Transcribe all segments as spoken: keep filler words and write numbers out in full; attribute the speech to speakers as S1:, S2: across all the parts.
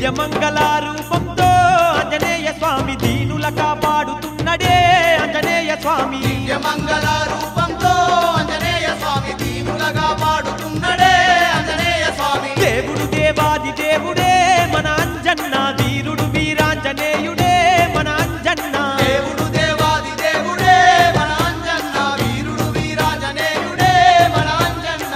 S1: దివ్యమంగళ రూపంతో ఆంజనేయ స్వామి దీనుల కాపాడుతున్నడే ఆంజనేయ స్వామి
S2: దివ్యమంగళ రూపంతో ఆంజనేయ స్వామి దీనుల కాపాడుతున్నడే ఆంజనేయ స్వామి
S1: దేవుడు దేవాది దేవుడే మన అంజన్న వీరుడు వీరాంజనేయుడే మన అంజన్న
S2: దేవుడు దేవాది దేవుడే మన అంజన్న వీరుడు వీరాంజనేయుడే మన అంజన్న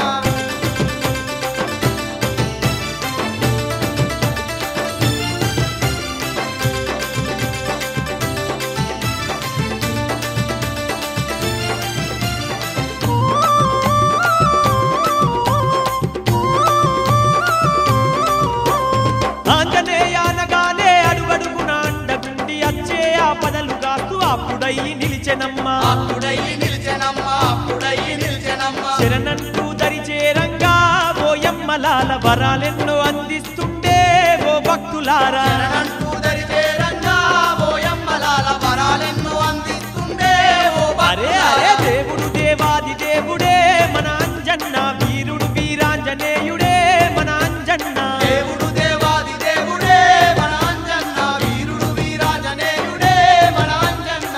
S1: ఆంజనేయానగానే అడుగడుగున అండగుండి అచ్చే ఆపదలు కాస్తూ అప్పుడయ్యి నిలిచెనమ్మా
S2: అప్పుడయ్యి నిలిచెనమ్మా అప్పుడయ్యి నిలిచెనమ్మా
S1: శరణంటూ దరిచేరంగా ఓయమ్మలాల వరాలెన్నో అందిస్తుండే ఓ భక్తులారా
S2: శరణంటూ దరిచేరంగా ఓయమ్మలాల వరాలెన్నో అందిస్తుండే ఓ
S1: అరే అరే దేవుడు దేవాది దేవుడే మన అంజన్న వీరుడు వీరాంజనేయుడే మన అంజన్న
S2: దేవుడు దేవాది దేవుడే మన అంజన్న వీరుడు వీరాంజనేయుడే మన అంజన్న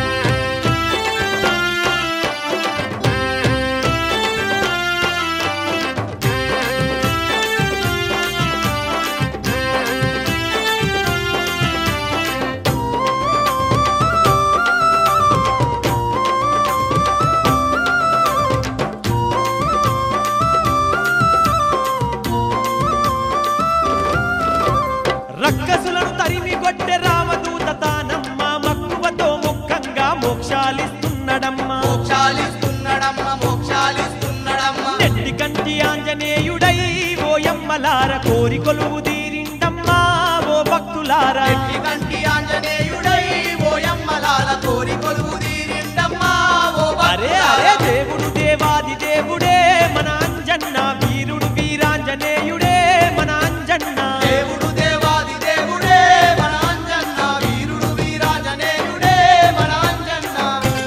S1: రక్కసులను తరిమి కొట్టె రామదూత తానమ్మ మక్కువతో ముఖంగా మోక్షాలిస్తున్నాడమ్మా
S2: మోక్షాలిస్తున్నాడమ్మ మోక్షాలిస్తున్నాడమ్మ
S1: నెట్టి కంటి ఆంజనేయుడై ఓయమ్మలార కోరి కొలువు తీరిండమ్మా ఓ భక్తులారా
S2: ఎట్టి కంటి ఆంజనేయుడై ఓయమ్మలాల కోరి కొలువు తీరిండమ్మా ఓ
S1: అరే అరే దేవుడు దేవాది దేవుడే మన అంజన్న వీరుడు వీరాంజనేయుడే మన అంజన్న
S2: దేవుడు దేవాది దేవుడే మన అంజన్న వీరుడు వీరాంజనేయుడే మన అంజన్న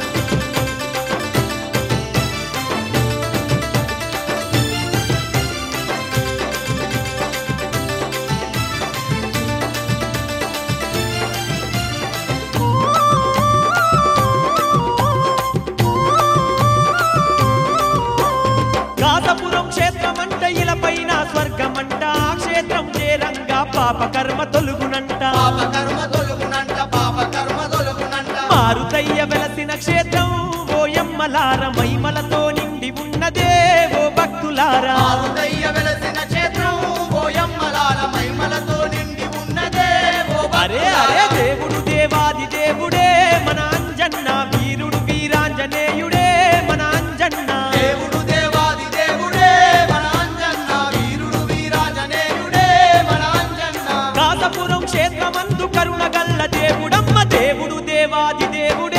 S1: కాతపురం క్షేత్రమంట ఇలపైన స్వర్గమంట ఆ క్షేత్రం చేరంగా పాప కర్మ తొలుగునంట
S2: పాప కర్మ తొలుగునంట పాప కర్మ తొలుగునంట
S1: మారుతయ్య వెలసిన క్షేత్రం ఓయమ్మలార మైమలతో నిండి ఉన్నదే ఓ భక్తులారా
S2: ఆరుదయ్య వెలసిన క్షేత్రం ఓయమ్మలాల మహిమలతో నిండి ఉన్నదే ఓ
S1: అరే అరే దేవుడు దేవాది దేవుడే మన అంజన్న వీరుడు వీరాంజనేయుడే మన అంజన్న
S2: దేవుడు దేవాది దేవుడే మన అంజన్న వీరుడు వీరాంజనేయుడే మన అంజన్న
S1: కాతపురం క్షేత్రమందు కరుణగల్ల దేవుడమ్మ దేవుడు దేవాది దేవుడే